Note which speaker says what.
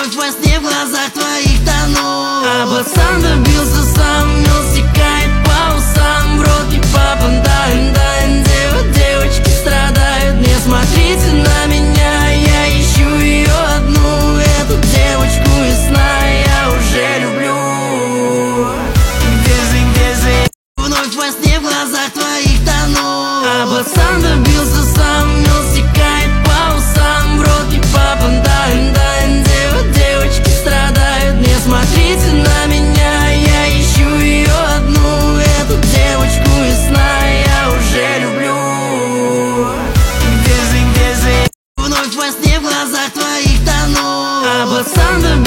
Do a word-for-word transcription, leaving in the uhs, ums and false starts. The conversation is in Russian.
Speaker 1: Вновь во сне в глазах твоих тону. А пацан добился сам, мел стекает по усам. В рот не попадаем, даем девы, девочки страдают. Не смотрите на меня, я ищу ее одну. Эту девочку из сна я уже люблю. Где же, где же? Вновь во сне в глазах твоих тону. А пацан добился сам, мел стекает по усам. В рот не попадаем, даем девы, девочки страдают. Не смотрите на меня, я ищу ее одну. Эту девочку из сна я уже люблю. Где же, где же? Вновь во сне в глазах твоих тону. А пацан добился